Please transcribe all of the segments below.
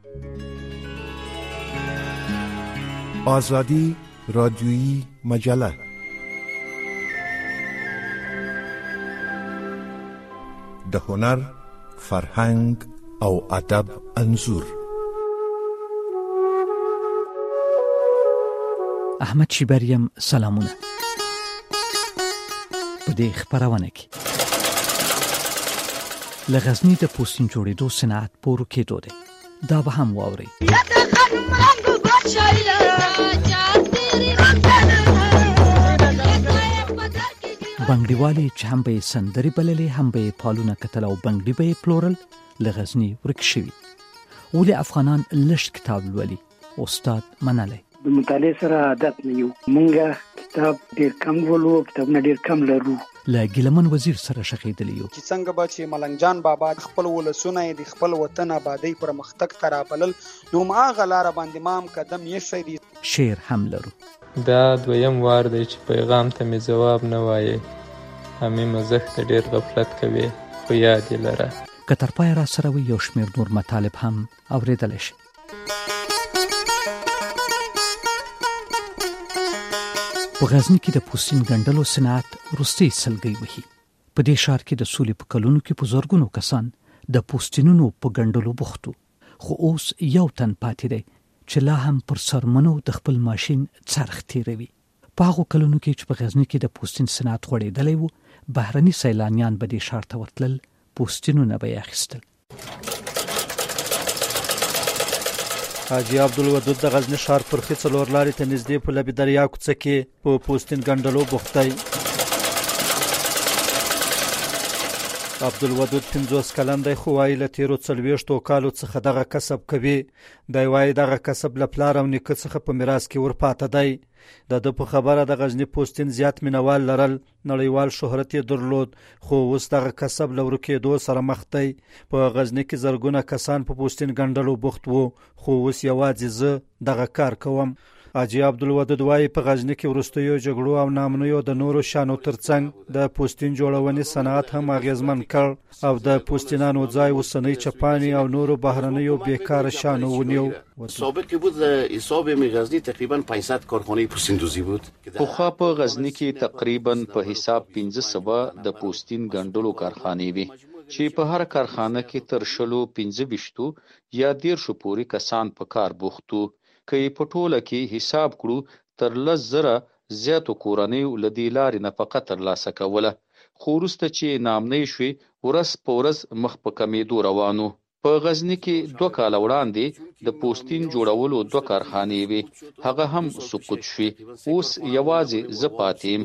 آزادی رادیویی مجله، د هنر، فرهنګ او ادب انځور. احمد شیبریم سلامونه. په دې خبرونه کې لغزنی د پوستین جوړېدو صنعت پورو کېدو دی. دا به هم واوري. بنګړیوالي چې هم به سندري بللې، هم به پالونه کتل او بنګړي به پلورل، لغزنی ورک شوی. ولې افغانان لږ کتاب لولي؟ استاد مناله د مطالعه سره عادت نه یو، مونږه کتاب ډیر کم ولو، کتابونه ډیر کم لرو. له ګلمن وزیر سره شخېدلی یو چې څنګه به چې ملنګ جان بابا خپل ولسونه د خپل وطن آبادی پر مختک ترابلل، نو ما غلار باندې مام قدم یې شې. شعر هم لرو. دا دویم وار دی چې پیغام ته می جواب نه وایي. همې مزه ته ډیر غفلت کوي، خو یاد یې لره. کتر پای را سره وي یو شمیر نور مطالب هم اوریدل شي. په غزنی کې د پوستین ګنډلو صنعت وروستي سلګۍ وهي. په دې ښار کې د سولې په کلونو کې په زرګونو کسان د پوستینونو په ګنډلو بوختو، خو اوس یو تن پاتې دی چې لا هم پر سرمنو د خپل ماشین څرخ تیروي. په هغو کلونو کې چې په غزنی کې د پوستین صنعت غوړېدلی و، بهرني سیلانیان به دې ښار ته ورتلل، پوستینونه به یې اخیستل. حاجی عبدالودود د غزنی ښار پر خې څلور لارې ته نږدې په لبې دریا کوڅه کې په پوستین ګنډلو بوخت دی. عبدالودود 50 کلن دی، خو وایي له تیرو 40 کالو څخه دغه کسب کوي. دی وایي دغه کسب له پلار او نیکه څخه په میراث کې ورپاته دی. د ده په خبره د غزنی پوستین زیات مینوال لرل، نړیوال شهرت یې درلود، خو اوس دغه کسب له ورکېدو سره مخ دی. په غزنی کې زرګونه کسان په پوستین ګنډلو بوخت وو، خو اوس یوازې زه دغه کار کوم. حاجی عبدالودود وایي په غزنی کې وروستیو جګړو او نامنیو د نورو شانو ترڅنګ د پوستین جوړونې صنعت هم اغیزمن کړ او د پوستینانو ځای اوسنۍ چپانې او نورو بهرنیو بیکاره شانو ونیو. سابق که بود حساب غزنی تقریبا 500 کارخانه پوستیندوزی بود. پخوا په غزنی کې تقریبا په حساب 1500 د پوستین ګنډلو کارخانې وي چې په هر کارخانه کې تر 15 یا 13 پورې کسان په کار بوختو. که په ټوله کې حساب کړو تر 10,000 زیاتو کورنیو له دې لارې نفقه ترلاسه کوله، خو وروسته چې نامنۍ شوې ورځ په ورځ مخ په کمېدو روانو. په غزنی کې 2 کاله وړاندې د پوستین جوړولو 2 کارخانې وي، هغه هم سقوط شوې. اوس یوازې زه پاتې یم.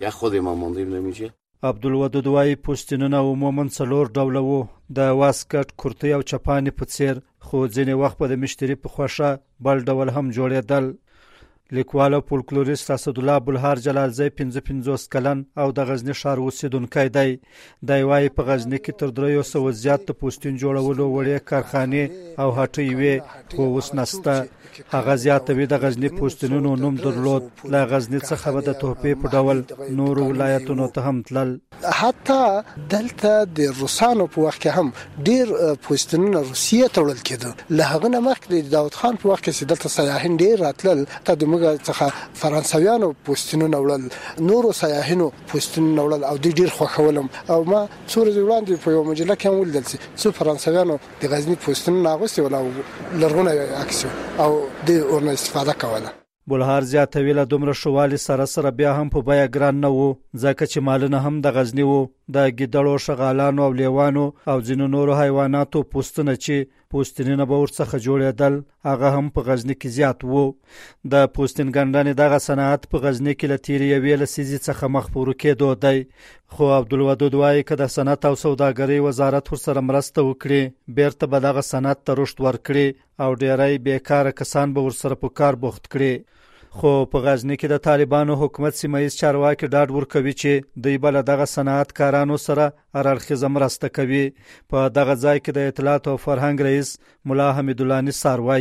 عبدالودود وایي پوستینونه عموماً 4 ډوله وو، د واسکټ، کرتۍ او چپانې په څیر، خو ځینې وخت به د مشتري په خوښه بل ډول هم جوړېدل. لیکوال او فولکلوریست اسدالله بلهار جلالزی 55 کلن او د غزنی ښار اوسیدونکی دی. دی وایي په غزنی کې تر 300 زیات د پوستین جوړولو وړې کارخانې او هټۍ وې، خو اوس نسته. هغه زیاتوي د غزنی پوستینونو نوم درلود. له غزنی څخه به د تحفې په ډول نورو ولایتونو ته هم تلل. حتی دلته د روسانو په وخت کې هم ډیر پوستینونه روسیې ته وړل کېده. له هغه نه مخکې د داود خان په وخت کې دلته سیاحین ډیر راتلل، ته د موږ څخه فرانسویانو پوستینونه وړل، نورو سیاحینو پوستینونه وړل او دوی ډیر خوښولم. او ما څو ورځې وړاندې په یو مجله کې هم ولیدل چې څو فرانسویانو د غزنی پوستینونه اغوستي ول او لرغونه عکس او د اورنه استفاده کوله. بلهار زیاتوي له دومره شوالي سره بیا هم په بیه ګران نه وو، ځکه چې مالونه هم د غزنی وو. د ګیدړو، شغالانو او لیوانو او ځینو نورو حیواناتو پوستونه چې پوستینونه به ورڅخه جوړېدل، هغه هم په غزنی کې زیات وو. د پوستین ګنډنې دغه صنعت په غزنی کې له تیرې یوې لسیزې څخه مخ په ورکېدو دی، خو عبدالودود وایي که د صنعت او سوداګرۍ وزارت ورسره مرسته وکړي، بیرته به دغه صنعت ته رشد ورکړي او ډیری بیکاره کسان به ورسره په کار بوخت کړي. خو په غزنی کې د طالبانو حکومت سیمه‌ییز چارواکي ډاډ ورکوي چې دوی به له دغه صنعتکارانو سره هر اړخیزه مرسته کوي. په دغه ځای کې د اطلاعات او فرهنګ رئیس ملا حمیدالله نثار وایي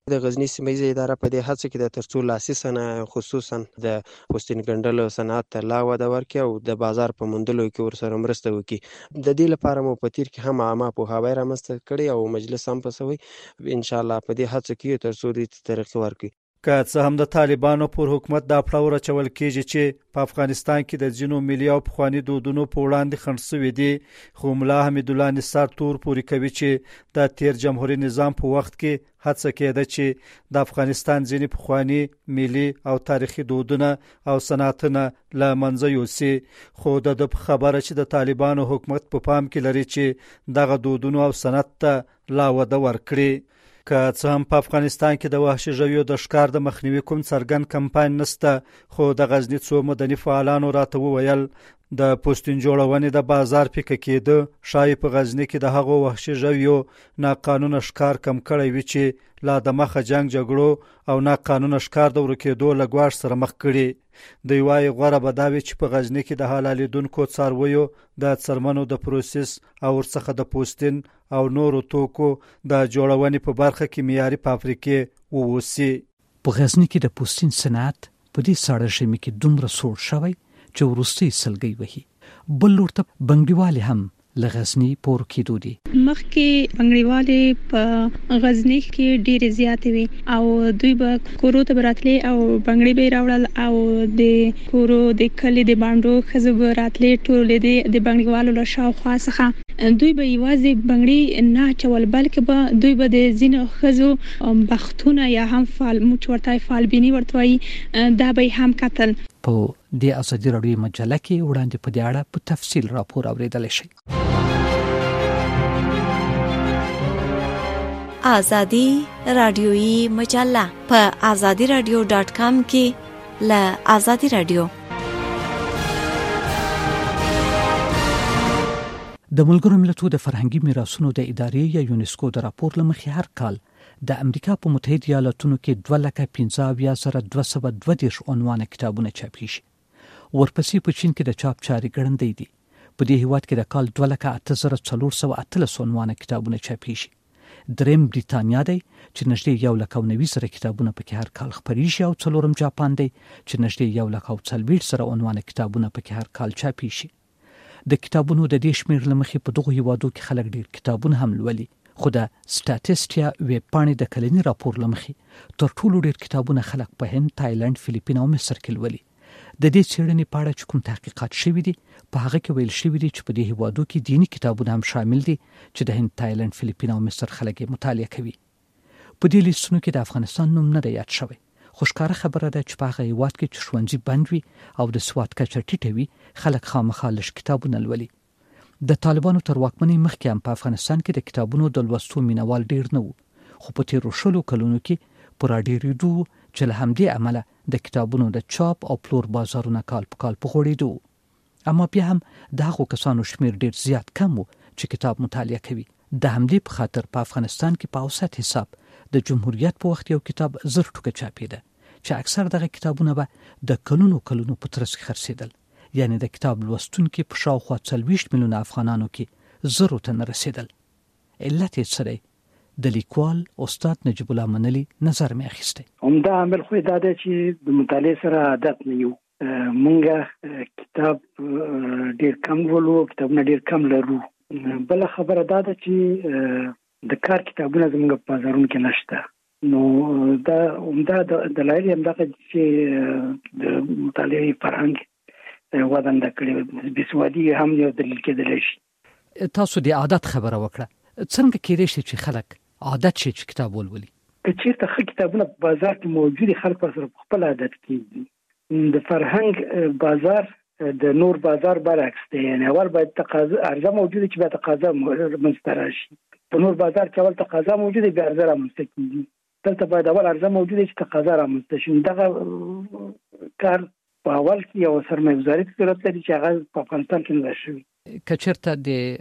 د غزنی سیمه اداره په دې هڅه کې د ترڅو لاسي صنایع خصوصا د پوستین ګنډلو صنعت ته لا وده ورکړي او د بازار په موندلو کې ورسره مرسته وکړي. د دې لپاره مو په تیر کې هم عامه پوهاوی رامنځته کړی او مجلس هم پسوي ان شاء الله په دې هڅه کې ترڅو دې ترقی ورکړي. که څه هم د طالبانو پر حکومت دا پړاو راچول کېږي چې په افغانستان کې د ځینو ملي او پخواني دودونو په وړاندې خنډ شوي دي، خو ملا حمید الله نثار تور پورې کوي چې د تیر جمهوریت نظام په وخت کې هڅه کېده چې د افغانستان ځینې پخواني ملي او تاریخي دودونه او صنعتونه له منځه یوسي، خو د خبره چې د طالبانو حکومت په پام کې لري چې دغه دودونو او صنعت ته لا وده ورکړي. که څه هم په افغانستان کې د وحشي ژویو د ښکار د مخنیوي کوم څرګند کمپاین نشته، خو د غزنی څو مدني فعالانو راته وویل د پوستین جوړونې د بازار پیکه کېده شاید په غزنی کې د هغو وحشي ژویو ناقانونه ښکار کم کړی وي چې لا د مخه جنگ جګړو او ناقانونه ښکار د ورکېدو له ګواښ سره مخ کړي. دوی وایي غوره به دا وي چې په غزنی کې د حلالېدونکو څارویو د څرمنو د پروسس او ورڅخه د پوستین او نورو توکو د جوړونې په برخه کې معیاري فابریکې ووسي. په غزنی کې د پوستین صنعت په دې ساړه ژمي کې دومره سوړ شوی چې وروستۍ سلګۍ وهي. بل لور ته بنګړیوالې هم له غزنی پور کېدو دي. مخکې بنګړیوالې په غزنی کې ډېرې زیاتې وي او دوی به کورو ته براتلې او بنګړي به راوړل او د کورو د کلی د باندو ښځو به راتلې ټولې د بنګړیوالو له شاوخوا څخه دوی به یوازې بنګړي نه اچول بلکې به دوی به د ځینو ښځو بختونه یا هم موچ ورته فالبیني ورته وایي دا به هم کتل. په د ازادي راډیو مجله کې وړاندې په دې اړه په تفصیل راپور اوریدلی شئ. ازادي راډیویی مجله په azadiradio.com کې له ازادي راډیو. د ملګرو ملتونو د فرهنګي میراثونو د ادارې یا یونسکو د راپور له مخې هر کال د امریکا په متحده ایالاتونو کې 2,15,222 عنوانه کتابونه چاپېږي. ورپسې په چین کې د چاپ چارې ګړندۍ دي. په دې هیواد کې د کال 2,8,418 عنوانه کتابونه چاپېږي. دریم بریتانیا دی چې نږدې 1,90,000 کتابونه پکې هر کال خپریږي او څلورم جاپان دی چې نږدې 1,40,000 عنوانه کتابونه پکې هر کال چاپېږي. د کتابونو د دې شمېر له مخې په دغو هیوادو کې خلک ډېر کتابونه هم لولي، خو د سټاتستیا ویب پاڼې د کلني راپور له مخې تر ټولو ډېر کتابونه خلک په هند، تایلند، فلیپین او مصر کې لولي. د دې څېړنې په اړه چې کوم تحقیقات شوي دي په هغه کې ویل شوي دي چې په دې هیوادو کې دیني کتابونه هم شامل دي چې د هند، تایلند، فلیپین او مصر خلک یې مطالعه کوي. په دې لیستونو کې د افغانستان نوم نه دی یاد شوی، خو ښکاره خبره ده چې په هغه هیواد کې چې ښوونځي بند وي او د سواد کچه ټیټه وي خلک خامخا لږ کتابونه لولي. د طالبانو تر واکمنۍ مخکې هم په افغانستان کې د کتابونو د لوستو مینوال ډېر نه وو، خو په تیرو 20 کلونو کې په راډېرېدو چې له همدې امله د کتابونو د چاپ او پلور بازارونه کال په کال په غوړېدو. اما بیا هم د هغو کسانو شمېر ډېر زیات کم و چې کتاب مطالعه کوي. د همدې په خاطر په افغانستان کې په اوسط حساب د جمهوریت په وخت یو کتاب 1000 ټوکه چاپېده چې اکثر دغه کتابونه به د کلونو په ترڅ کې خرڅېدل. یعنی د کتاب لوستونکي په شاوخوا 40 میلیونه افغانانو کې 0 ته نه رسېدل. علت یې څه دی؟ د لیکوال استاد نجیب الله منلي نظر مې اخیستی. همدا عامل خو دا دی چې د مطالعې سره عادت نه یو. مونږ کتاب ډېر کم ولو، کتابونه ډېر کم لرو. بل خبره دا ده چې د کار کتابونه زموږ په بازارونو کې نشته. نو دا همدا دلایل هم دغه چې د مطالعې فرهنګ وده نه کړې، بېسوادي هم یو دلیل کېدلی شي. تاسو د عادت خبره وکړه، څنګه کېدای شي چې خلک عادت شي چې کتاب ولولي؟ که چېرته ښه کتابونه په بازار کې موجود دي خلک ورسره په خپل عادت کېږي. د فرهنګ بازار د نور بازار برعکس دی، یعنې اول باید تقاضا عرضه موجوده چې بیا تقاضا منځته راشي. په نور بازار کې اول تقاضا موجوده بیا عرضه رامنځته کېږي. دلته باید اول عرضه موجوده چې تقاضا رامنځته شي. دغه کار په اول کې یو سرمایه‌گذاري ضرورت لري چې هغه په افغانستان کې نه شوي. که چېرته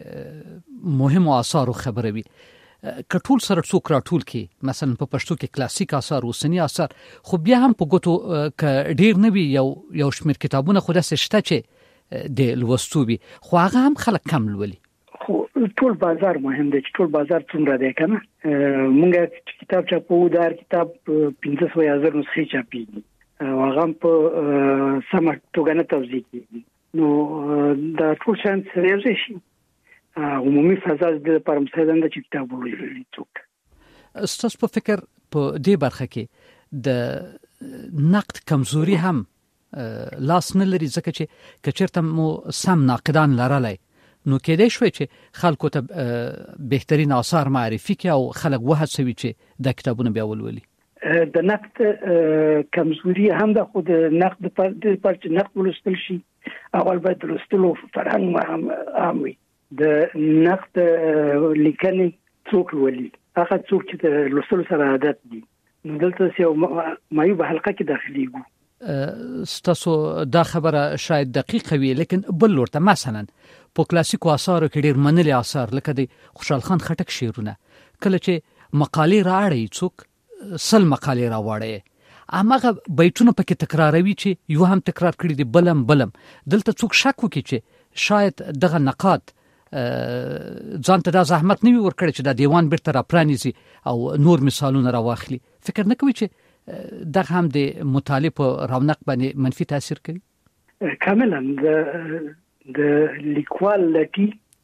د مهمو آثارو خبره وي، که ټول سره څوک راټول کړي، مثلا په پښتو کې کلاسیک آثار، اوسني آثار، خو بیا هم په ګوتو که ډېر نه وي یو شمېر کتابونه خو داسې شته چې د لوستو وي، خو هغه هم خلک کم لولي. خو ټول بازار مهم دی چې ټول بازار څومره دی کنه. مونږ کتاب چاپو دار کتاب 15,000 نسخې چاپیږي او هغه په سم توګه نه توزیع کیږي. نو دا ټول شان سره شي عمومي فضا د لپاره مساعده ده چې کتاب ولولي څوک. ستاسو په فکر په دې برخه کې د نقد کمزوري هم لاس نه لري ځکه چې کچرته مو سم ناقدان لرلای نو کېدای شوی چې خلکو ته بهترین آثار معرفي کړي او خلک وهڅوي چې د کتابونو بیا ولولي. د نقد کمزوري هم د خود نقد پر چې نقد ولستل شي اول باید ولستلو فرهنګ عاموي. د نقد لیکنې څوک ولي هغه څوک چې د لوستلو سره عادت دي. نو دلته یو مایو به حلقه کې داخليږي. ستاسو دا خبره شاید دقیقه وي لیکن بل ورته مثلا په کلاسیکو آثارو کې ډیر منلي آثار لکه د خوشحال خان خټک شعرونه کله چې مقالې راړي څوک سل مقالې راوړي هغه بیتونه پکې تکراروي چې یو هم تکرار کړی دی بلم دلته څوک شک وکړي چې شاید دغه نقاد ځان ته دا زحمت نه وي ورکړي چې دا دیوان بیرته را پرانیزي او نور مثالونه راواخلي. فکر نه کوي چې دغه هم د مطالعه په رونق باندې منفي تاثیر کوي؟ کاملا د لیکوال لټي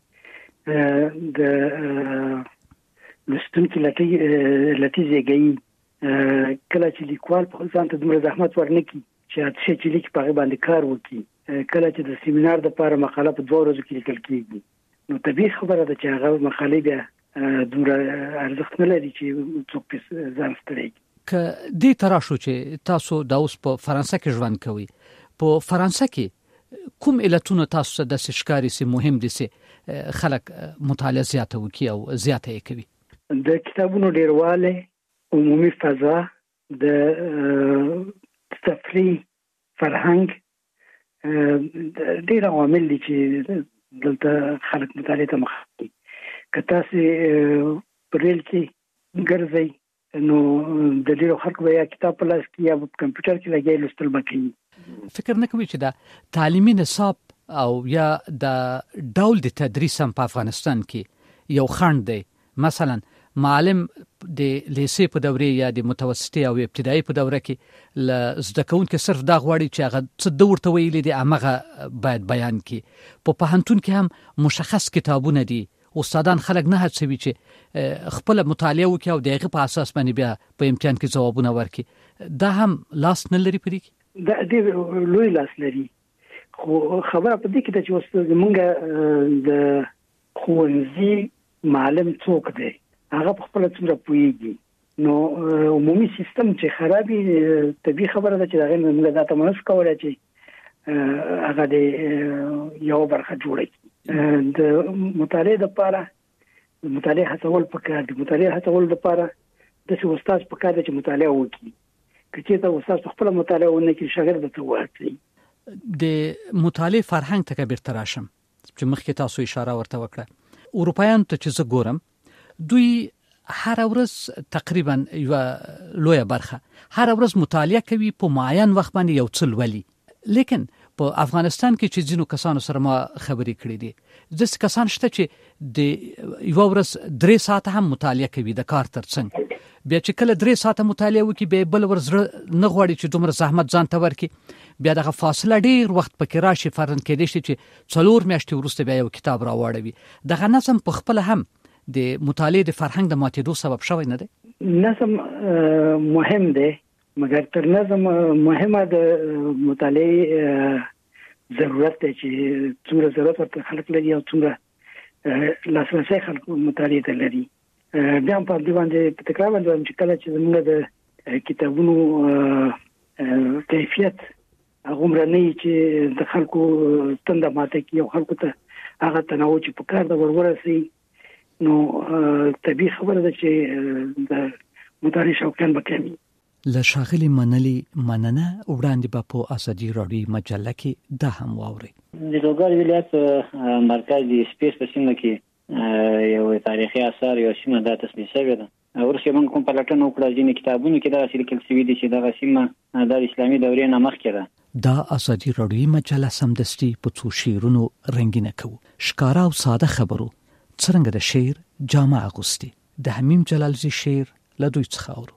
د لستونکي لټي زیږي کله چې لیکوال په ځان ته دومره زحمت ورنکي چې چې لیک په باندې کار وکړي کله چې د سیمینار د لپاره مقاله په 2 ورځو کې لیکل کیږي نو طبيعي خبره ده چې هغه مقالې بیا دومره ارزښت نه لري چې څوک په ځان ستړي. که دې تراشو چې تاسو د اوس په فرانسه کې ژوند کوي په فرانسه کې کوم علتونه تاسو د شکاري سي مهم دي سي خلک مطالعه زیاته وکي او زیاته یې کوي؟ د کتابونو ډیرواله عمومي فضا د تفریح فرهنګ ډیر عوامل دي چې دلته خلک مطالعه ته مخ کوي. که تاسو پرېل کې ګرځي نو د ډیرو خلکو بیا کتاب په لاس کې یا په کمپیوټر کې لګي لوستل بکوي. فکر نه کوي چې دا تعلیمي نصاب او یا د ډول د تدریس هم په افغانستان کې یو خنډ دی؟ مثلا معلم د لیسې په دوره یا د متوسطې او ابتدایي په دوره کې ل زده کوونکو صرف دا غواړي چې هغه څه د ورته ویلي دي هغه باید بیان کړي. په پوهنتون کې هم مشخص کتابونه دي استادان خلک نه هڅوي چې خپل مطالعه وکړي او دغه په اساس باندې بیا په امتحان کې ځوابونه ورکړي. دا هم لاس نه لري پرې؟ دا ډېر لوی لاس لري. خو خبره په دې کې چې اوس موږ د ښوونځي معلم څوک دی هغه په خپل څومره پوهیږي. نو عمومي سیستم چې خرابي طبيعي خبره ده چې دا موږ دا تمنس کولای چې هغه د یو برخه جوړي. د مطالعه لپاره مطالعه هڅول پکار دي. مطالعه هڅول لپاره د څه استاد پکار دي چې مطالعه وکړي. کله چې استاد خپل مطالعه ونه کړي شاګرد ته وایي. د مطالعه فرهنګ ته کبیر تراشم چې مخکې تاسو اشاره ورته وکړه. اروپایان ته چې زه ګورم دوی هر ورځ تقریبا یو لویه برخه هر ورځ مطالعه کوي په معین وخت باندې یو څه لولي. لیکن په افغانستان کې چې ځینو کسانو سره ما خبرې کړې دي ځکه کسان شته چې د یو ورځ 3 ساعته هم مطالعه کوي د کار ترڅنګ بیا چې کله 3 ساعته مطالعه وکړي به بل ورځ نه غواړي چې دومره زحمت ځان ته ورکړي بیا دغه فاصله ډیر وخت پکې راشي فرض کېدای شي چې 4 میاشتې وروسته بیا یو کتاب راوړوي. دغه نظم په خپل هم د مطالعه د فرهنګ د ماتېدو سبب شوی نه دی؟ نظم مهم دی مګر تر نظم مهمه د مطالعه ضرورت دی چې څومره ضرورت ورته خلک لري او څومره لاسرسي خلک مطالعه ته لري. بیا په دې باندې تکرار باندې چې کله چې موږ د کتابونو کیفیت هغه نه چې د خلکو تنده ماته کې او خلکو ته هغه تنوع چې په کار د ورورسي نو طبيعي خبره ده چې د مطالعه شوقیان بکمي. له ښاغلي مننه وړاندې به په ازادي راډیو مجله کې دا هم واوري. د لوګر ولایت مرکز د سپیس په سیمه کې یو تاریخي اثر یو سیمه د تسمیه شوی ده. ورسې موږ کوم پلاتون وکړه چې کتابونه کې دا لیکل شوی دي چې د سیمه د اسلامي دورې نه مخکې ده. دا ازادي راډیو مجله سمدستي په څو شعرونو رنگینه کوي. ښکارا او ساده خبرو څرنګه د شعر جامه اغوستي. د حمیم جلالزی شعر له دوی څخه اورو.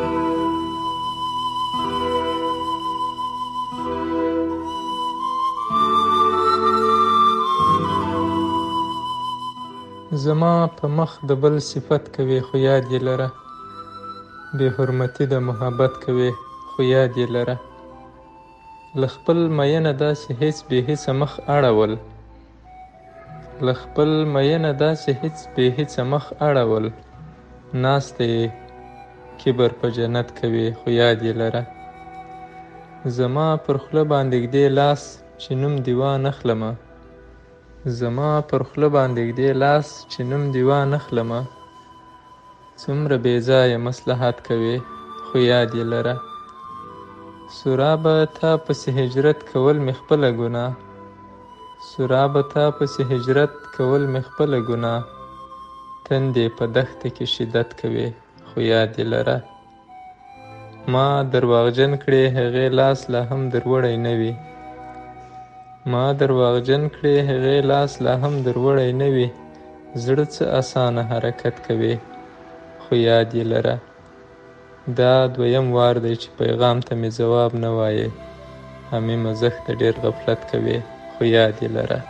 زما په مخ د بل صفت کوي خو یاد یې لره، بې حرمتي د محبت کوي خو یاد یې لره. له خپل مینه داسې هیڅ بې هیڅه مخ اړول، له خپل مینه داسې هیڅ بې هیڅه مخ اړول. ناسته یې کبر په جنت کوي خو یاد یې لره. زما پر خوله باندې ږدې لاس چې نوم دې وانخلمه، زما پر خوله باندې ږدې لاس چې نوم دې وانخلمه. څومره بې ځایه مصلحت کوي خو یاد یې لره. سرابه تا پسې هجرت کول مې خپله ګناه، سرابه تا پسې هجرت کول مې خپله ګناه. تندې په دښته کې شدت کوي خو یاد یې لره. ما درواغجن کړې هغې لاس لا هم دروړی نه وي، ما درواغجن کړې هغې لاس لا هم دروړی نه وي. زړه څه اسانه حرکت کوي خو یاد یې لره. دا دویم وار دی چې پیغام ته مې ځواب نه وایې. حمیمه زښت ته ډېر غفلت کوي خو یاد یې لره.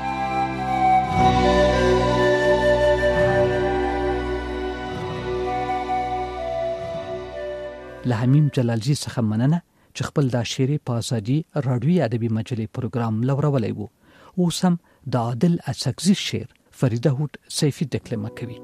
له حمیم جلالزی څخه مننه چې خپل دا شعر په ازادي راډیوي ادبي مجلې پروګرام لورولی وو. اوس هم د عادل اڅکزي شعر فریده هوډ سیفي دکلمه کوي.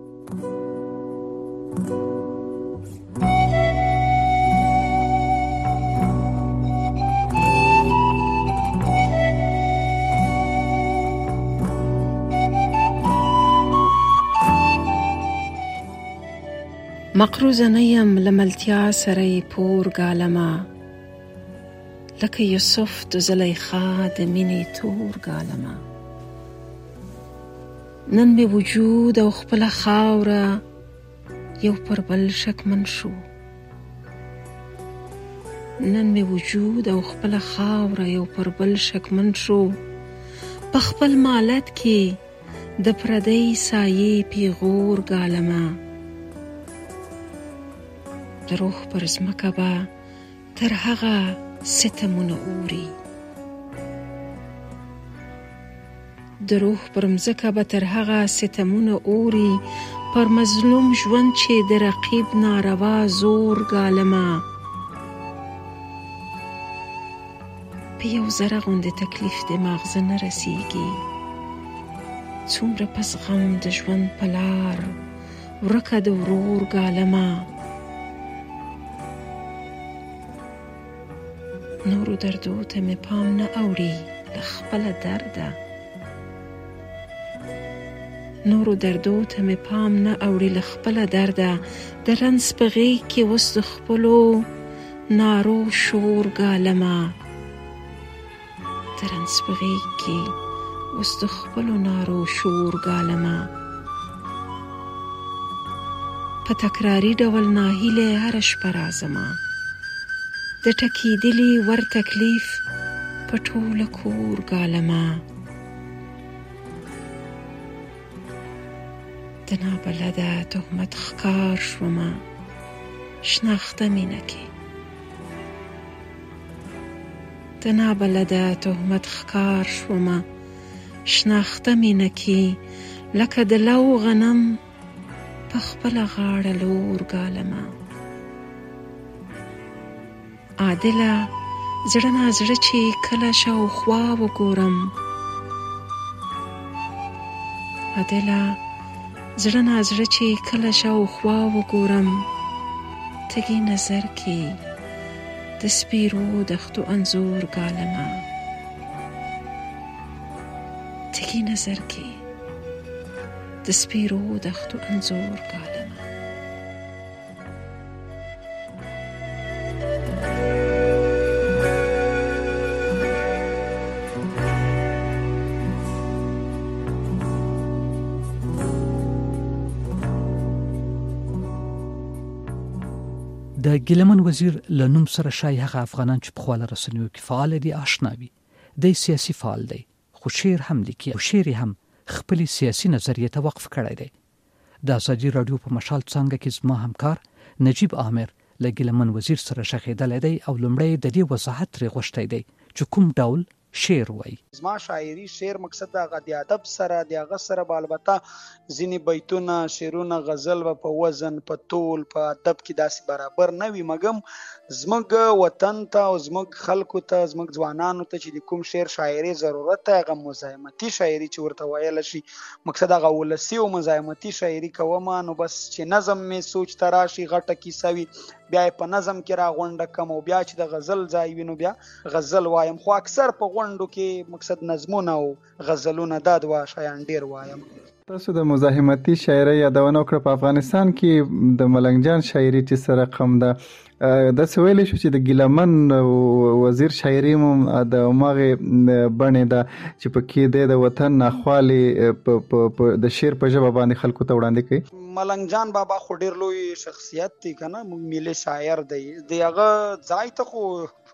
مقروزه نیم لملتیا سره پور گالما، لکه یوسف د زلیخا د مینې تور گالما. نن مې وجود او خپل خاوره یو پر بل شکمن شو، نن مې وجود او خپل خاوره یو پر بل شکمن شو. په خپل مالت کې د پردی سایې پیغور گالما. د روح پر ځمکه به تر هغه ستمونه اوري، د روح پر ځمکه به تر هغه ستمونه اوري. پر مظلوم ژوند چې د رقیب ناروا زور گالما. په یو ذره غوندې تکلیف د ماغزه نه رسیږي، څومره پس غم د ژوند په لار ورکه د ورور گالما. نورو دردو ته مې پام نه اوړي له خپله درده، نورو دردو ته مې پام نه اوړي له خپله درده. د رنځ په غېږ کې اوس د خپلو نارو شور گالما، د رنځ په غېږ کې اوس د خپلو نارو شور گالما. په تکراري ډول ناهیلې هره شپه راځمه، د ټکېدلي ور تکلیف په ټوله کور گالما. د نابلده تهمت ښکار شومه شناخته مینه کې، د نابلده تهمت ښکار شومه شناخته مینه کې. لکه د لو غنم په خپله غاړه لور گالما. عادله زړه نا زړه چې کله شاوخوا وګورم، عادله زړه نا زړه چې کله شاوخوا وګورم. تږي نظر کې د سپیرو دښتو انځور گالما، تږي نظر کې د سپیرو دښتو انځور گالما. د ګیلمن وزیر لنوم سره شای هغه افغانان چې په خواله رسنیو کې فعال دي آشنا وي. د سیاسي فعال دی، خو شعر هم لیکي او شعر هم خپل سیاسي نظریه ته وقف کړی دی. د ازادي رادیو په مشال څنګه کې زما همکار نجیب عامر له ګیلمن وزیر سره شخېدلی دی او لومړی د دې وضاحت ترې غوښتی دی چې کوم ډول شعر وایي. زما شاعري شعر مقصد هغه د ادب سره د هغه سره به البته ځینې بیتونه شعرونه غزل به په وزن په طول په ادب کې داسې برابر نه وي، مګم زموږ وطن ته او زموږ خلکو ته زموږ ځوانانو ته چې د کوم شعر شاعري ضرورت دی هغه مزاحمتي شاعري چې ورته ویلی شي، مقصد هغه ولسي او مزاحمتي شاعري کوم، نو بس چې نظم مې سوچ ته راشي غټه کیسه وي بیا په نظم کې راغونډه کم او بیا چې د غزل ځای وي نو بیا غزل وایم، خو اکثر په غونډو کې مقصد نظمونه او غزلونه دا دوه شیان ډیر وایم. تاسو د مزاحمتي شاعري یادونه وکړه. په افغانستان کې د ملنګ جان شاعري چې سره رقم ده د سویل شو چې د ګیلمن وزیر شاعري د ماغه بڼه ده چې پکې د وطن ناخوالي د شعر په ژبه باندې خلکو ته وړاندې کوي. ملنګ جان بابا خو ډیر لوی شخصیت دی کنه، ملي شاعر دی، دغه ځای ته خو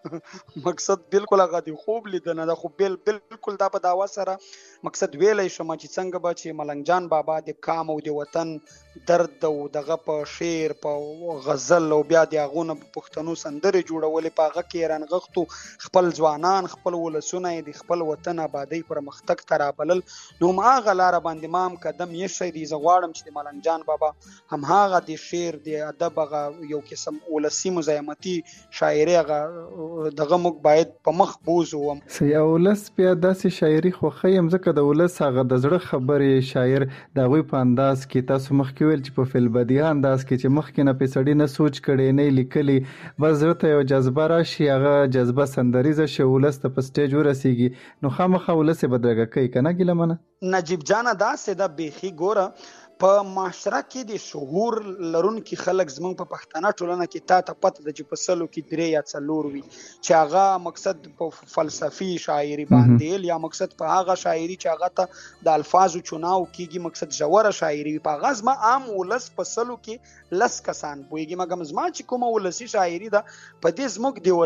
مقصد بالکل هغه دی خوب لیدنه ده، خو بالکل دا په داوا سره مقصد ویلی شم چې څنګه به چې ملنګ جان بابا د کام او د وطن درد او دغه په شعر په غزل او بیا د هغونه په پښتنو سندرې جوړولې په هغه کې رانغښتو خپل ځوانان خپل ولسونه د خپل وطن آبادۍ پرمختګ ته رابلل، نو هماغه لاره باندې مام قدم یې دی. زه غواړم چې د ملنګ جان بابا هماغه د شعر د ادب هغه یو قسم ولسي مزاحمتي شاعري هغه دغه موږ باید په مخ بوزو. یا ولس بیا داسې شاعري خوښیم ځکه د ولس هغه د زړه خبرې شاعر د هغوی په انداز کې تاسو مخکې ویل چې په فلبدیه انداز کې چې مخکې نه پې سړي نه سوچ کړی نه لیکلی بس زړه ته یو جذبه راشي هغه جذبه سندریزه شي ولس ته په سټیج ورسیږي نو خامخا ولس یې بدرګه کوي که نه ګیلمنه؟ نجیب جانه داسې ده بیخي ګوره په معاشره کې د شعور لرونکي خلک زموږ په پښتنه ټولنه کې تا ته پته ده چې په سلو کې 3 یا 4 وي چې هغه مقصد په فلسفي شاعري باندې یا مقصد په هغه شاعري چې هغه ته د الفاظو چناو کېږي مقصد ژوره شاعري وي. په هغه زما عام ولس په سلو کې 10 کسان پوهېږي، مګم زما چې کومه ولسي شاعري ده په دې زموږ د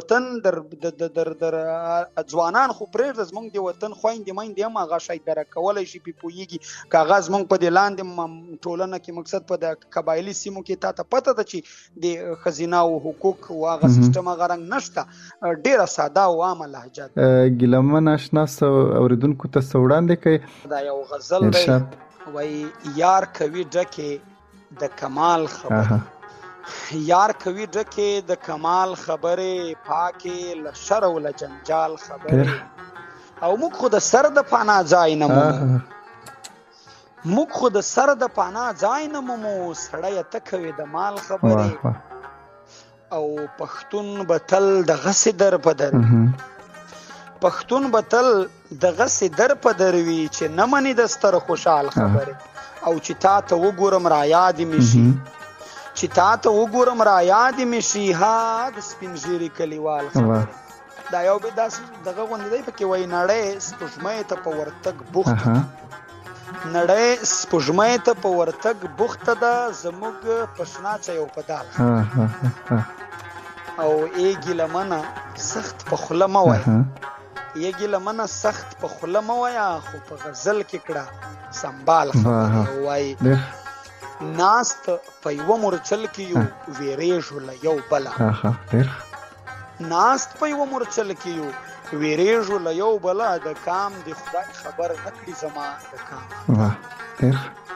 وطن در ځوانان خو پرېږده زموږ د وطن خویندې میندې هم هغه شی درک کولی شي پې پوهېږي که هغه زموږ په دې لاندې ټولنه کې مقصد په د قبایلي سیمو کې تا ته پته ده چې د خزینه او حقوق او هغه سیستم هغه رنګ نشته، ډیره ساده او عامه لهجه ده. ګیلمن اشنا اوریدونکو ته څه وړاندې کوي؟ دا یو غزل دی وایي یار کوي ډکې د کمال خبرې، یار کوي ډکې د کمال خبرې پاکې له شر او له جنجال خبرې، او موږ خو د سر د پناه ځای نه مومو، موږ خو د سر د پناه ځای نه مومو، سړی ته کوي د مال خبرې، او پښتون به تل دغسې در په در وي، پښتون به تل دغسې در په در وي چې نه مني د ستر خوشحال خبرې، او چې تا ته وګورم را یادې مې شي، چې تا ته وګورم را یادې مې شي ها د سپین ږیري کلیوال خبرې. دا یو به داسې دغه غوندې دی پکې وایي نړۍ سپوږمۍ ته په ورتګ بوخته، نړۍ سپوږمۍ ته په ورتګ بوخته ده، زموږ په شناچه یو په دال، او ای ګیلمنه سخت په خوله مه وایه، ای ګیلمنه سخت په خوله مه وایه، خو په غزل کې کړه سنبال خبرې وایي. ناست په یوه مورچل کې یو ویریږو له یو بله، ناست په یوه مورچل کې یو ویریږو له یو بله، د کام د خدای خبر نه کړي زما د کام،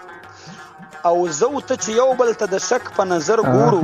او زه ته چې یو بل ته د شک په نظر ګورو،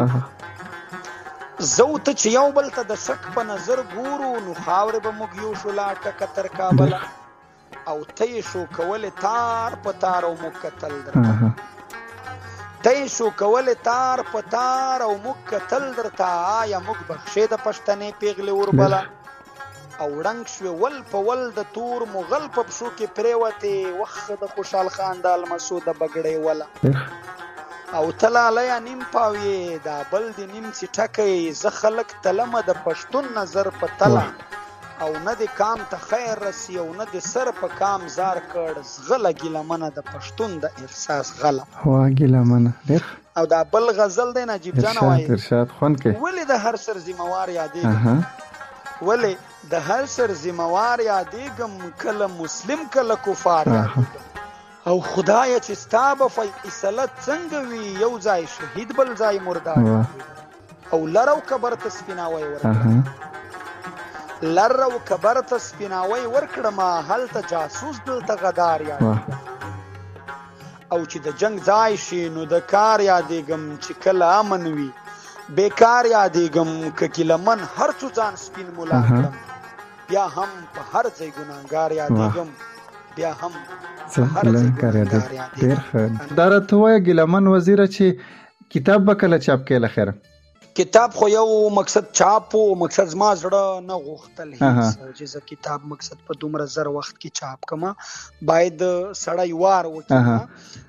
زه ته چې یو بل ته د شک په نظر ګورو، نو خاورې به موږ یو شو لا ټکه تر کابله، او ته یې شو کولې تار په تار او موږ کتل درته، ته یې شو کولې تار په تار او موږ کتل درته، آیا موږ بخښې د پښتنې پیغلې وربله، او رنګ شوې ول په ول د تور مغل په پښو کې پرېوتې، وخت د خوشحال خان د المسو د بګړې وله، او ته لالیه نیم پاویې دا بل د نیم څټکې، زه خلک تلمه د پښتون نظر په تله، او نه د کام ته خیر رسی او نه د سر په کام زار کړ، زغله ګیلمنه د پښتون د احساس غله. وا ګیلمنه او دا بل غزل دی نجیب جان وایي ارشاد خوند کوي، ولې د هر سر ذمہوار یادېږم، ولې د هر سر ذمہوار یادېږم، کله مسلم کله کفار یادېږم، او خدای چې ستا به فیصله څنګه وي یو ځای شهید بل ځای مردار او لر او کبر ته سپیناوی ورکړه لر او کبر ته سپیناوی ورکړه ما هلته جاسوس دلته غدار یا او چې د جنگ ځای شي نو د کار یادېږم چې کله امن وي بیکار یادېږم که کیلمن هر څو ځان سپین مولا کړم بیا هم په هر ځای ګناهګار یادېږم بیا هم ډېر ښه دا راته ووایه ګیلمن وزیره چې کتاب به کله چاپ کړې له خیره کتاب خو یو مقصد چاپ و مقصد زما زړه نه غوښتل چې زه کتاب مقصد په دومره زر وخت کې چاپ کما باید سړی وار وکړي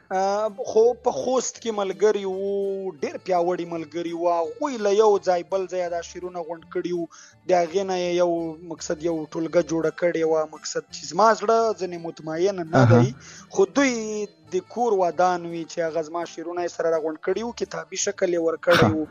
خو په خوست کې ملګری وو ډېر پیاوړي ملګری وو هغوی له یو ځای بل ځای دا شعرونه غونډ کړي وو د هغې نه یو مقصد یو ټولګه جوړه کړې وه مقصد چې زما زړه ځینې مطمئن نه دی خو دوی د کور ودان وي چې هغه زما شعرونه یې سره راغونډ کړي وو کتابي شکل یې ورکړی وو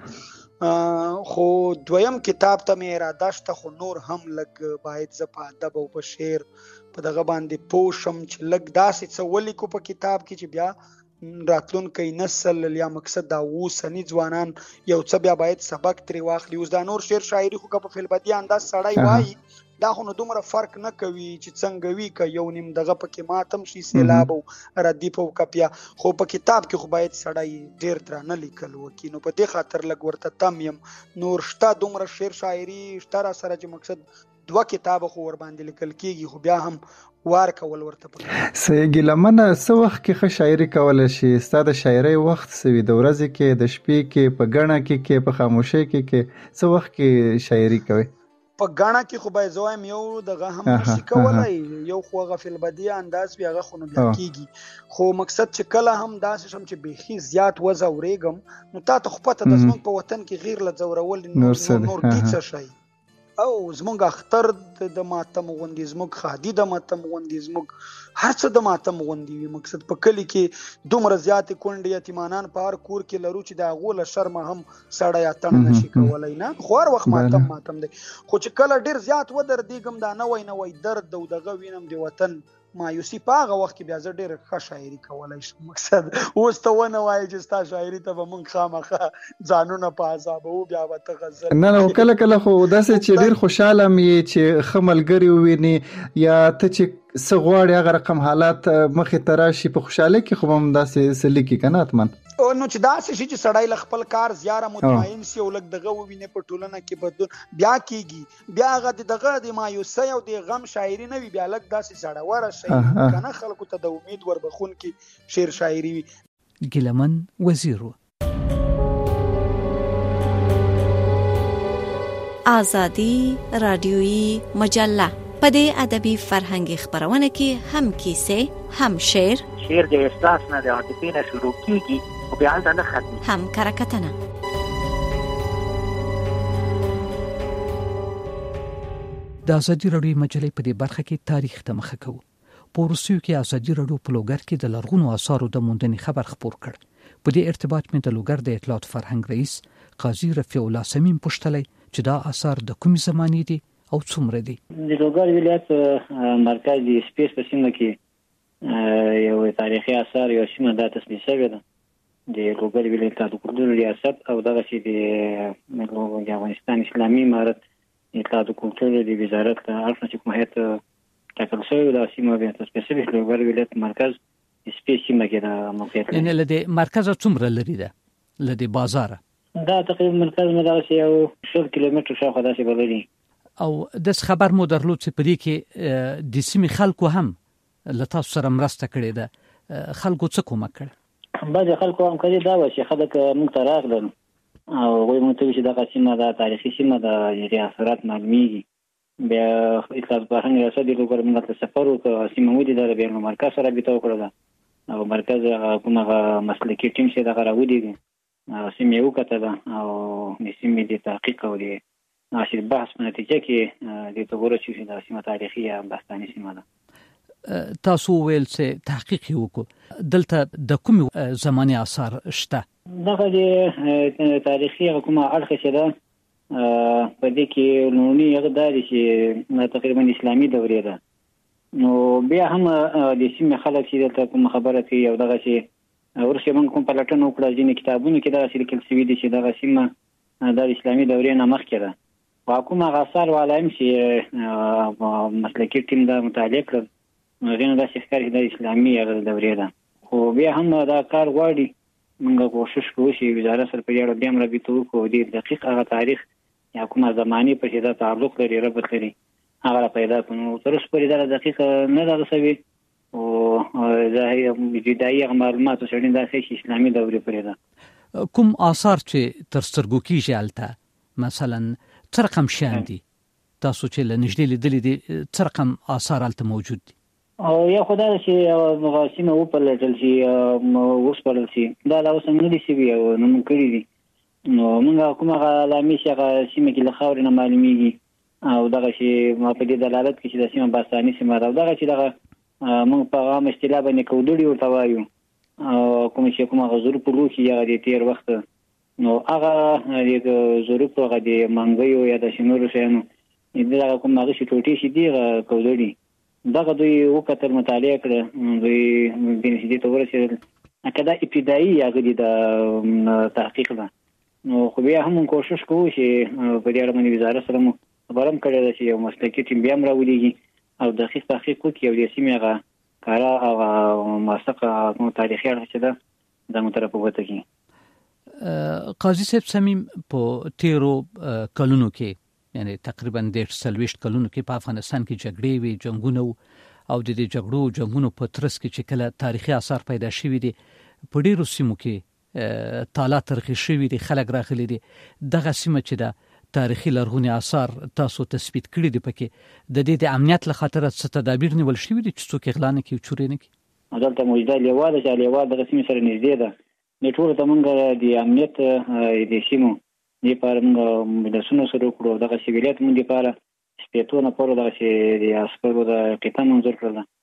خو دویم کتاب ته مې اراده شته خو نور هم لږ باید زه په ادب او په شعر په دغه باندې پوه شم چې لږ داسې څه ولیکو په کتاب کې چې بیا راتلونکی نسل یا مقصد دا اوسني ځوانان یو څه بیا باید سبق ترې واخلي اوس دا نور شعر شاعري خو که په فیلبدي انداز سړی وایي دا خو نو دومره فرق نه کوي چې څنګه وي که یو نیم دغه پکې ماتم شي سیلاب او ردیف او کپیا خو په کتاب کې خو باید سړی ډېر درانه لیکل وکړي نو په دې خاطر لږ ورته تم یم نور شته دومره شعر شاعري شته را سره چې مقصد 2 کتاب خو ور باندې لیکل کېږي خو بیا هم وار کول ورته پکې سې ګیلمنه څه وخت کې ښه شاعري کولی شي ستا د شاعرۍ وخت څه وي د ورځې کې د شپې کې په ګڼه کې په خاموشۍ کې څه وخت کې شاعري کوي په ګڼه کې خو باید زه وایم یو دغه هم نشي کولی یو خو هغه فیلبدي انداز بیا هغه خو نه بیا کېږي خو مقصد چې کله هم داسې شم چې بیخي زیات وځورېږم نو تا ته خو پته ده زموږ په وطن کې غیر له ځورول نور کې څه شی او زموږ اختر د ماتم غوندې زموږ خادي د ماتم غوندې زموږ هر څه د ماتم غوندې وي مقصد په کلي کې دومره زیاتې کونډې یتیمانان په هر کور کې لرو چې د هغو له شرمه هم سړی اتڼ نشي کولی نه خو هر وخت ماتم دی خو چې کله ډېر زیات ودردېږم دا نوی درد او دغه وینم د وطن مایوسي په هغه وخت کې بیا زه ډېر ښه شاعري کولی شم مقصد اوس ته ونه وایې چې ستا شاعري ته به مونږ خامخا ځانونه په عذابوو بیا به ته غزل نه کله خو داسې چې ډېر خوشحاله م یې چې ښه ملګري ووینې یا ته چې څه غواړې هغه رقم حالات مخې ته راشي په خوشحالۍ کې خو به هم داسې څه لیکي که نه حتما نو چې داسې شي چې سړی له خپل کار زیاره مطمئن سي او لږ دغه ووینې په ټولنه کې بدلون بیا کېږي بیا هغه دغه د مایوسۍ او د غم شاعري نه وي بیا لږ داسې زړوره شي که نه خلکو ته د امید وربخونکي شعر شاعري وي ګیلمن وزیر و آزادی رادیویی مجله په دې ادبي فرهنګي خبرونه کې هم کیسې هم شعر د احساس نه د عاطفې نه شروع کیږي او بیا هلته نه ختمي هم کرکټنه د ازادي راډیو مجلې په دې برخه کې تاریخ ته مخه کوو په روسیو کې ازادي راډیو په لوګر کې د لرغونو آثارو د موندنې خبر خپور کړ په دې ارتباط مې د لوګر د اطلاعات فرهنګ رئیس قاضي رفیع الله سمیم پوښتلی چې دا آثار د کومې زمانې دي او څومره دي د لوګر ولایت مرکز د سپیس په سیمه کې یو تاریخي آثار یو سیمه دا تسمیه شوې ده د لوګر ولایت د کلتور ریاست او دغه چې د افغانستان اسلامي امارت اطلاعات کلتور د وزارت اړخ نه کوم هیئت ټاکل شوی دا سیمه به تسمیه شوې لوګر ولایت مرکز سپیس سیمه کې د موقعیت نه لدی مرکز څومره لري ده لدی بازار دا تقریبا مرکز مدارس یو 100 کیلومتر شاوخوا داسې بلري او د خبر مو درلود چې په دې کې د سیمې خلکو هم له تاسو سره مرسته کړې ده خلکو څه کومک کړ بعضې خلکو همکاري دا وه چې خلک موږ ته راغلل او هغوی موږ ته وایي چې دغه سیمه ده تاریخي سیمه ده د اثرات معلومیږي بیا اطلاعات فرهنګ ریاست د لوګر ملت ته سفر وکړ سیمه ولیدله بیا نو مرکز سره رابطه وکړله او مرکز کوم هغه مسلکي ټیم چې دغه راولېږي سیمه یې وکتله او د سیمې د تحقیق او د ناشر بحث په نتیجه کې د توګه چې د سیمه تاریخي یا باستاني سیمه ده تاسو ویل چې تحقیق وکړو دلته د کوم زماني آثار شته دغه د تاریخي کومه اړخ چې ده په دې کې لومړني هغه دا چې تقریبا اسلامي دورې ده نو بیا هم د سیمې خلک چې دلته کوم خبره کوي او دغه چې ورسې موږ کوم پلټنه وکړه ځینې کتابونو کې دغه لیکل شوي دي چې دغه سیمه د اسلامي دورې نه مخکې ده. او کوم هغه آثار والایم چې مسلکي ټیم دا مطالعه کړل نو هغې نه داسې ښکاري چې د اسلامي دورې ده. خو بیا هم دا کار غواړي موږ کوشش کوو چې وزارت سره په دې اړه بیا هم رابطه وکړو، د دقیق هغه تاریخ یا کومه زمانې پسې دا تعلق لري ربط لري هغه را پیدا کړو. نو تر اوسه پورې دا دقیق نه ده رسوي او ظاهري ابتدایي هغه معلوماتو څېړنې دا ښیي چې اسلامي دورې پورې ده. کوم آثار چې تر سترګو کېږي هلته مثلا څه رقم شیان دي تاسو چې له نږدې لیدلي دي، څه رقم آثار هلته موجود دي؟ او یا خو دا چې سیمه وپلټل شي وسپړل شي دا لا اوس هم نه دي شوي او نه مونږ کړي دي. نو مونږ کوم هغه علامې چې هغه سیمه کې له خاورې نه معلومېږي او دغه چې ما په دې دلالت کوي چې د سیمه باستاني سیمه ده او دغه چې دغه مونږ په عام اصطلاح باندې کودړي ورته وایو او کوم چې کوم هغه ظروف لوښي یا د تېر وخت نو هغه د ظروف هغه د منګیو یا د شنورو شیانو دغه کوم هغه چې ټوټې چې دي هغه کودړي دغه دوی وکتل مطالعه کړه، دوی دې ته ورسېدل که دا ابتدایي هغه دي د تحقیق ده. نو خو بیا هم کوشش کوو چې په دې اړه باندې وزارت سره مو خبره هم کړې ده چې یو مسلکي ټیم بیا هم راولېږي او دقیق تحقیق وکړي او د سیمې هغه کاره او موثقه تاریخي اړخ چې ده د مترقبته کړي. قاضي صاحب صمیم په تیرو کلونو کې یعنی تقریبا 140 کلونو کې په افغانستان کې جګړې وي، جنگونه او د دې جنگونو په ترڅ کې چې کله تاریخي آثار پیدا شوي دي په ډیرو سیمو کې تالا ترخی شوي دي، خلک راغلي دي. دغه سیمه چې د تاریخي لرغوني آثار تاسو تثبیت کړي دي پکې د دې د امنیت له خاطر څه تدابیر نیول شوي دي چې څوک اغلا نه کوي چورې نه کوي؟ دلته موجوده لیواله چې لیواله دغه سیمې سره نږدې ده نو ټول ته موږ د امنیت د سیمو لپاره موږ د سونو سره وکړو دغه سیویلیت موږ لپاره سپېټونه پوره دغه چې د عسکرو د قطعه منظور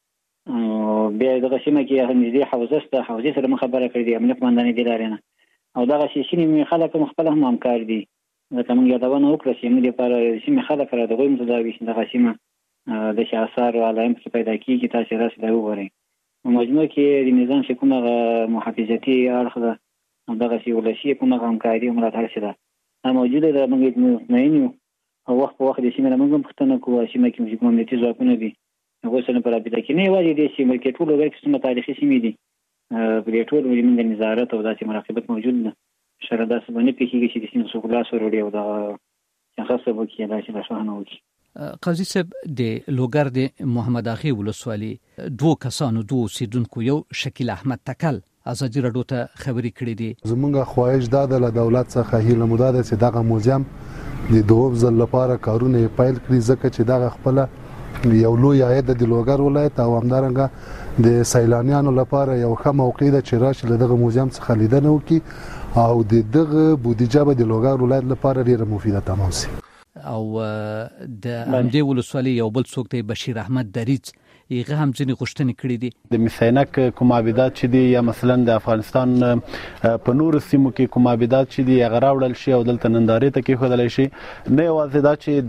کړل بیا دغه سیمه کې نږدې حوزه شته، حوزې سره موږ خبره کړې دي امنیت مندانې دي لارې نه او دغه سیمې خلک هم خپل هم همکار دي. ځکه موږ یادونه وکړه چې موږ لپاره سیمې خلک را دغوی متداوي چې دغه سیمه د چې آثار او علایم پکې پیدا کېږي تاسې راسې دا وګورئ. مجموع کې د نظام چې کوم هغه محافظتي اړخ ده او دغه چې ولسي کوم هغه همکاري او ملاتړ چې ده موجوده ده موږ مطمئن یو او وخت په وخت د سیمې نه موږ هم پوښتنه کوو سیمه کې کوم امنیتي ځواکونه دي هغوی سره په رابطه کې نه یوازې دې سیمه کې ټولو ځای کې څومره تاریخي سیمې دي په دې ټولو باندې موږ نظارت او داسې مراقبت موجود ده. شاید داسې باندې پېښېږي چې د سیمې څوک لاس وروړي او دغه شخص وکړي داسې لاسوهنه وکړي. قاضي صاحب د لوګر د محمد اغې ولسوالي 2 کسانو 2 اوسېدونکو یو شکیل احمد تکل ازادي راډیو ته خبرې کړې دي. زمونږ خواهش دا ده له دولت څخه هیله مو دا ده چې دغه موزیم د دوم ځل لپاره کارونه پیل کړي ځکه چې دغه خپل یو لوی عاید د لوګر ولایت او همدارنګه د سیلانیانو لپاره یو ښه موقع ده چې راشي له دغه موزیم څخه لیدنه وکړي او دغه بودیجه به د لوګر ولایت لپاره ډیره مفیده تمام شي. او د همدې ولسوالي یو بل څوک دی بشیر احمد دریڅ هغه هم ځینې غوښتنې کړې دي. د میسینک کوم عابدات چې دي یا مثلا د افغانستان په نورو سیمو کې کوم عابدات چې دي هغه راوړل شي او دلته نندارې ته کېښودلی شي. نه یوازې دا چې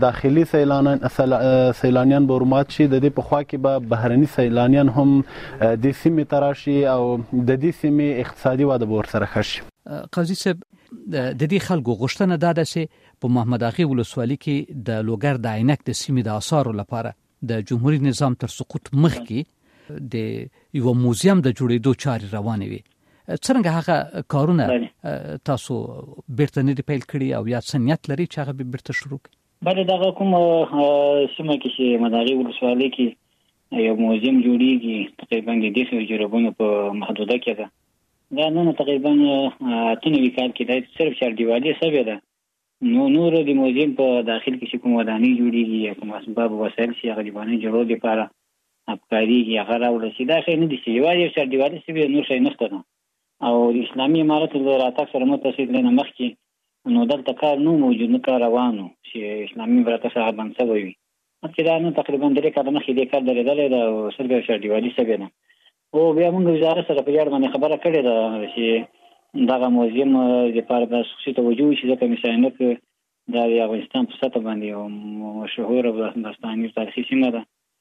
داخلي سیلانیان به ورمات شي، د دې په خوا کې به بهرني سیلانیان هم دې سیمې ته راشي او د دې سیمې اقتصادي وده به ورسره ښه شي. قاضي صاحب د دې خلکو غوښتنه دا ده چې په محمد اغې ولسوالي کې د لوګر د عینک د سیمې د آثارو لپاره د جمهوریت نظام تر سقوط مخکې د یو موزیم د جوړېدو چارې روانې وي. څرنګه هغه کارونه تاسو بیرته نه دي پیل کړي او یا څه نیت لري چې هغه بیرته شروع کړي؟ بله دغه کوم سیمه کې چې محمد اغې ولسوالۍ کې یو موزیم جوړېږي تقریبا د 200 جرابونو په محدوده کې ده. دا نن تقریبا 98 کال کې دا صرف چاردیوالي شوې ده. نو نور د موزیم په داخل کې چې کوم ودانۍ جوړېږي یا کوم اسباب وسایل چې هغه د باندې جوړولو لپاره افکارېږي هغه راوړل شي دا شی نه دي چې یوازې یو چاردیوالي شوې نور شی نشته ده. او د اسلامي امارت له راتګ سره متصل نه مخکې نو دلته کار نو موجود نه کار روانو چې اسلامي امارت سره بند شوی وي. مخکې دا نو تقریبا 3 کاله مخکې دې کار درېدلی ده او صرف یو چاردیوالي شوې ده. او بیا موږ وزارت سره په دې اړه باندې خبره کړې ده چې دغه موزیم لپاره د خصوصي توجه وشي ځکه میسینک دا د افغانستان په سطح باندې یو مشهور او داستاني تاریخي سیمه ده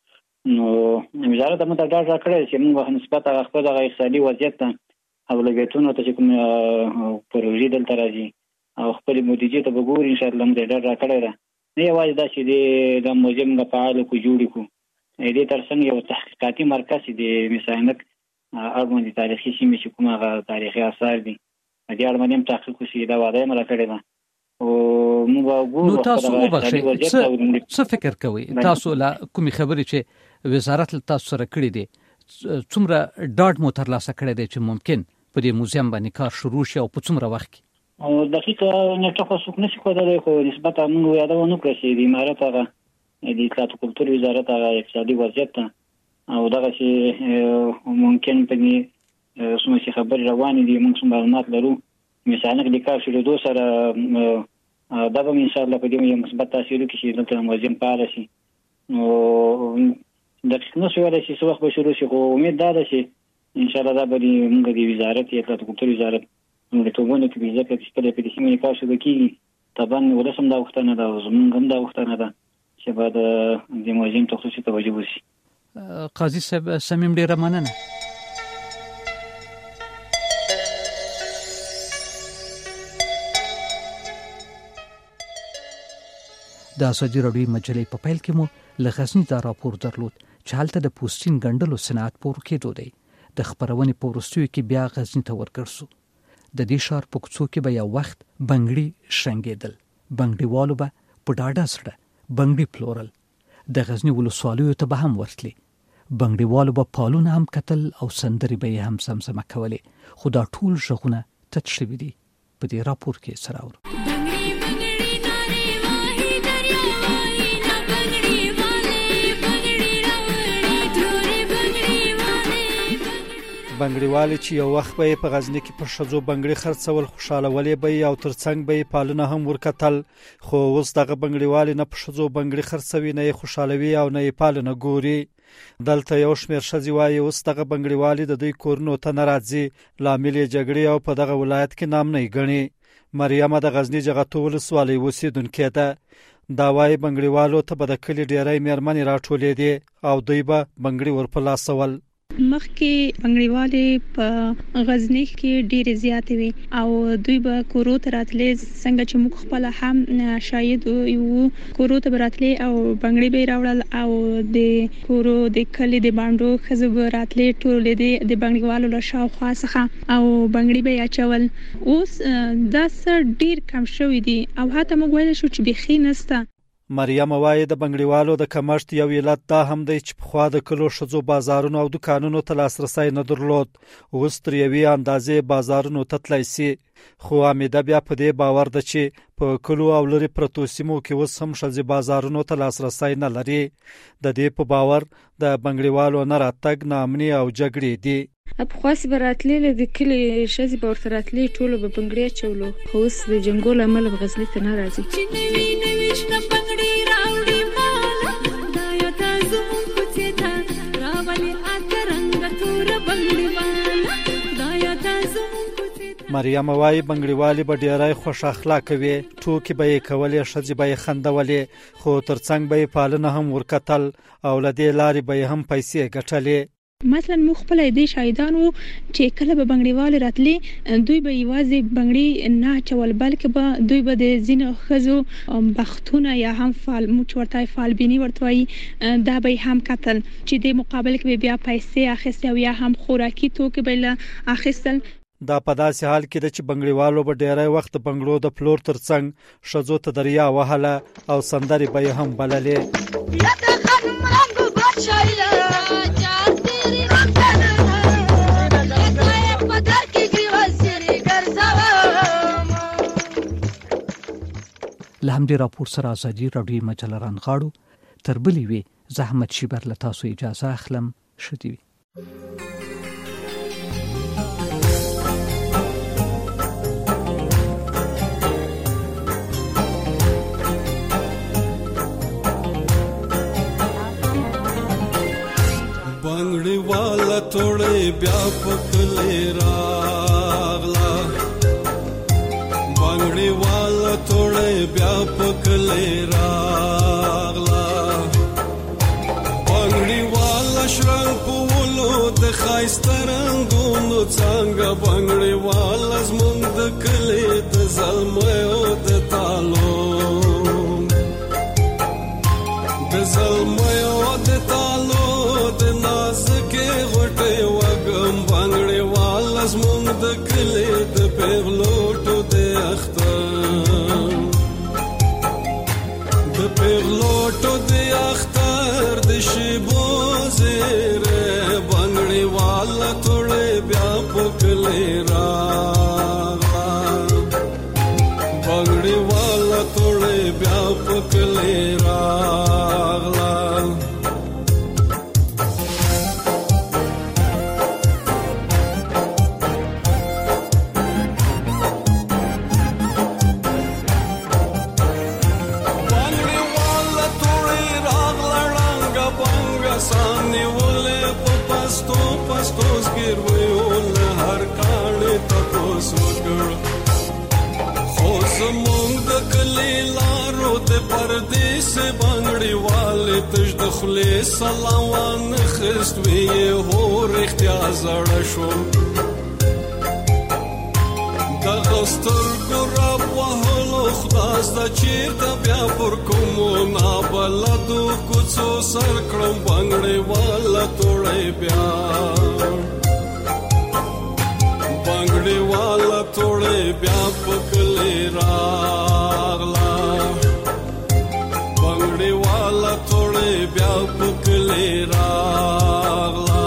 نو وزارت هم ته ډاډ راکړی چې موږ نسبت هغه خپل اقتصادي وضعیت ته او لګیتونو ته چې کوم پروژې دلته راځي او خپل مدیریت ته وګورئ ان شاء الله موږ ډاډ راکړی ده. نه یوازې دا چې د موزیم موږ فعال کو جوړ کو دې ترڅنګ یو تحقیقاتي مرکز دی مثلا اړوند تاریخي سیمې چې کوم هغه تاریخي آثار دي دې اړوند هم تحقیق وشي دا وعده هم راکړې ده. او موږ نو تاسو وبخښئ څه فکر کوئ تاسو لا کومې خبرې چې وزارت تاسو سره کړې دي څومره ډاډ مو ترلاسه کړی دی چې ممکن په دې موزیم باندې کار شروع شي او په څومره وخت کې؟ او دقیقه نه خو څوک نشي کولای خو نسبت موږ یادونه کړی چې د امارات هغه د اطلاعات او کلتور وزارت هغه اقتصادي وضعیت ته او دغه چې ممکن په دې سمسي خبر روان دي موږ معلومات لرو مثلا د کار شروع سره دا به ان شاء الله په دې یو مثبت تاثیر وکړي چې د موزیم فعال شي. او دقیق نو شوی چې څو وخت به شروع شي خو امید ده چې ان شاء الله دا به موږ د وزارت اطلاعات او کلتور وزارت موږ ته وونه کې ځکه چې په دې سیمه کې کار شروع کیږي طبعا ولسم دا وخت نه دا زمونږ هم دا وخت نه ده چې بعد د موزیم ته خصوصي توجه وشي. قاضي صاحب صمیم ډیر مننه. د ازادي راډیو مجلې په پیل کې مو له غزني دا راپور درلود چې هلته د پوستین ګنډلو صنعت پور کېدو دی. د خبرونې په وروستیو کې بیا غزني ته ورګرځو. د دې ښار په کوڅو کې به یو وخت بنګړي شرنګېدل، بنګړیوالو به په ډاډه زړه بنګړي پلورل، د غزني ولسوالیو ته به هم ورتلي، بنګړیوالو به پالونه هم کتل او سندرې به یې هم سمسمه کولې. خو دا ټول غږونه تت شوي دي. په دې راپور کې سره اورو. بنګړیوالي چې یو وخت به په غزني کې په شذو بنګړي خرڅول خوشاله ولې به او ترڅنګ به پالونه هم ورکتل. خو اوس دغه بنګړیوالي نه په شذو بنګړي خرڅوي نه خوشالوي او نه پالونه ګوري. دلته یو شمېر ښځې وایي اوس دغه بنګړیوالي د دوی کورونو ته نه راځي، لامل یې جګړې او په دغه ولایت کې نام نه ګڼي. مریم د غزني جغتو ولسوالۍ اوسېدونکې ده. دا وایي بنګړیوالو ته به د کلي ډېری مېرمنې راټولې دي او دوی به بنګړي ورپلاسول. مخکې بنګړیوالې په غزني کې ډېرې زیاتې وي او دوی به کورو ته راتلې څنګه چې موږ خپل هم شاید یو کورو ته راتلې او بنګړي به راوړل او د کورو د کلي د باندو ښځو به راتلې ټولې د بنګړیوالو له شاوخوا څخه او بنګړي به اچول. اوس دا څه ډېر کم شوي دي او حتی موږ ویلی شو چې بیخي نشته. مریم وایي د بنګړیوالو د کمښت یو علت دا هم دی چې پخوا د کلو ښځو بازارونو او دکانونو ته لاسرسی نه درلود. اوس تر یوې اندازې بازارونو ته تللی سي. خو حمیده بیا په دې باور ده چې په کلو او لرې پرتو سیمو کې اوس هم ښځې بازارونو ته لاسرسی نه لري. د دې په باور د بنګړیوالو نه راتګ ناامني او جګړې دي. پخوا چې به راتلې د کلي ښځې به ورته راتلې ټولو به بنګړي اچولو، خو اوس د جنګو له امله به غزني ته نه راځي. مریم وایي بنګړیوالي به ډېری خوش اخلاقه وي، ټوکې به یې کولې، ښځې به یې خندولې، خو ترڅنګ به یې پالونه هم ورکتل او له دې لارې به یې هم پیسې ګټلې. مثلا موږ خپل د شاهدان وو چې کله به بنګړیوال راتلي دوی به یوازې بنګړي نه چول بلکې به دوی به د ځینو ښځو بختونه یا هم فال موچ ورته فالبینی ورته دا به هم کتل چې د مقابل کې بیا پیسې اخیستي او یا هم خوراکي توکي به اخیستل. دا په داسې حال کې ده چې بنګړیوالو به ډېری وخت د بنګړو د پلور ترڅنګ ښځو ته دریا وهله او سندرې به یې هم بللې. له همدې راپور سره ازادي راډیو مجله رانغاړو. تر بلې وي زحمت شیبر له تاسو اجازه اخلم. ښه دې وي. بنگڑی والا توڑے بیا پکلے راغلا، بنگڑی والا توڑے بیا پکلے راغلا، بنگڑی شرنګ پولو د خایسته رنګونو څنګه بنګړې والا زمونږ د کلي د زلمیو د تالو د تالو د نازکې غوټې وږم بنګړې والا زمونږ د کلي د پیغلوټو د اختر د پیغلوټو د اختر د شیبو زیره بنګړې والا توړې بیا په کلي راغله بنګړې والا توړې بیا په کلي راغله پستوس ګرویول هر کاڼه تاسو وکړ خو زمونږ د کلی لارو د پردیس بنګړي والے تج د خلې سلام خست وی هو رښتیا زړه شو د غستر ګراب وهلو خداس د چیرته بیا پر کومو نا بلدو کوڅو سر کړم بنګړې والا توړې بیا بنګړې والا توړې بیا پکلې راغلا بنګړې والا توړې بیا پکلې راغلا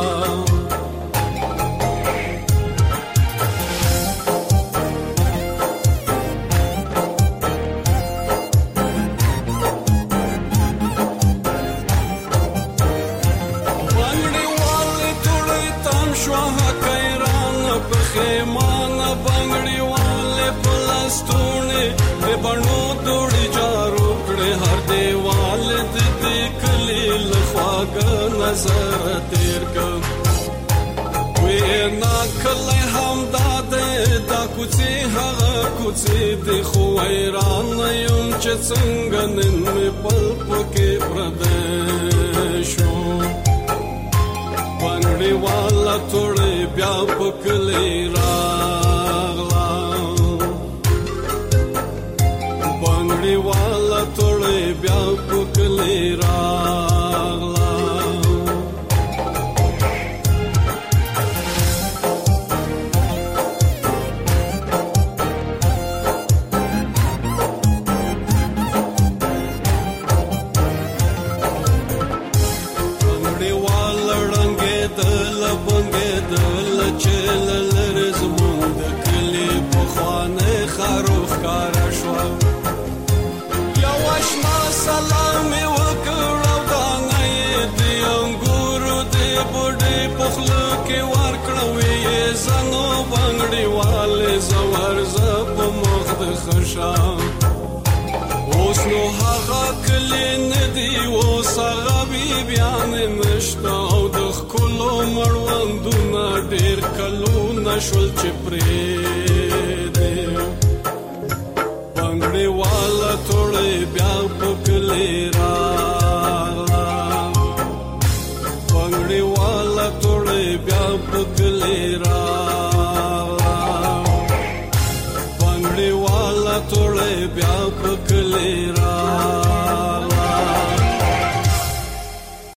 خیمانه بنګړي والے پلاستونه د بڼو دوړي جارو کړي هر دیوال د دې کلی لخواګ نظر تیر کړ وې نا کله هم دا کوڅه هغه کوڅه د خو ایران یم چې څنګه نن مې پل پکې پردې شو بنګړي والا توړې بیا پکلې راغلا بنګړي والا توړې بیا پکلې راغلا اوس نو هغه کلی ندی اوس هغه بیان نشته او د ښکلو مړوندونه ډېر کلونه شول چې پرېږدي بنګړې والا توړې بیا په کلي